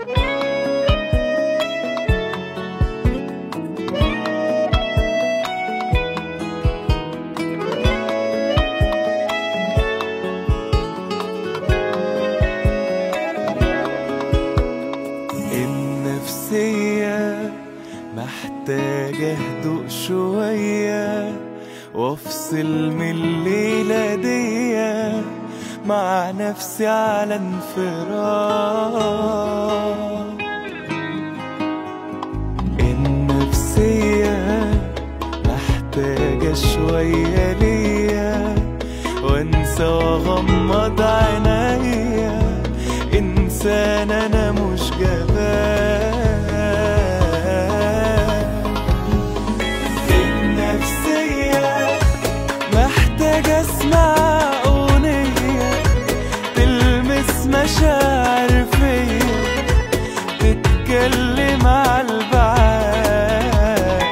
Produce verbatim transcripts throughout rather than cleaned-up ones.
النفسية محتاجة هدوء شوية وافصل من الليلة دي مع نفسي على انفراد. النفسية محتاجة شوية ليا وانسى واغمض عينيا، انسان انا مش جبان. النفسية محتاجة اسمع اغنية تلمس مشاعر فيا، تتكلم على البعاد.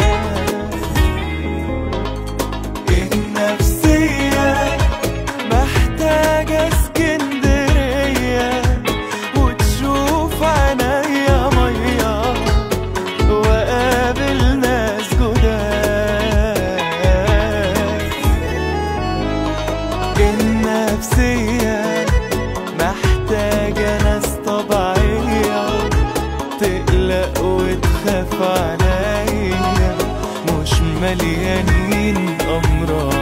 النفسية محتاجة اسكندرية وتشوف عينيا مية وقابل ناس جداد. النفسية محتاجة ناس طبيعية تقلق وتخاف عليا، مش مليانين أمراض.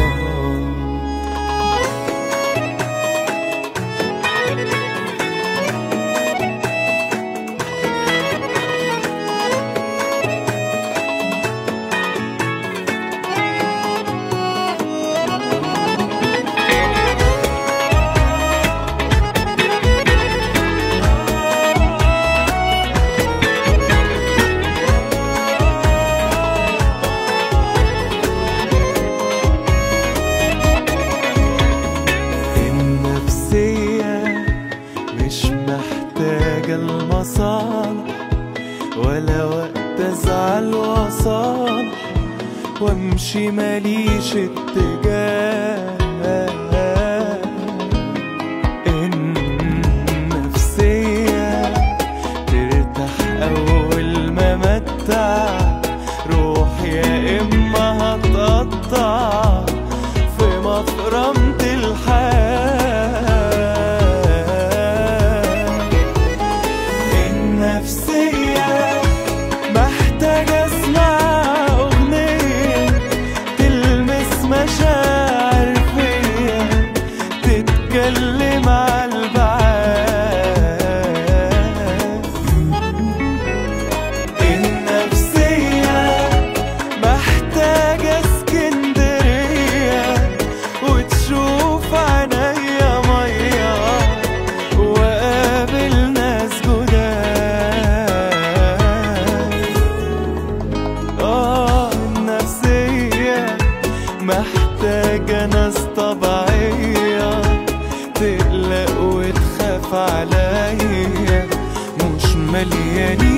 مش محتاجة المصالح ولا وقت ازعل واصالح وامشي ماليش اتجاه. النفسية ترتاح اول ما متع روحي، يا اما هتقطع في مفرمة الحياة. النفسية محتاجة اسمع اغنية تلمس مشاعر فيا، تتكلم على البعاد. النفسية محتاجة اسكندرية وتشوف عينيا مية وقابل ناس محتاجة ناس طبيعية تقلق وتخاف عليا، مش مليانين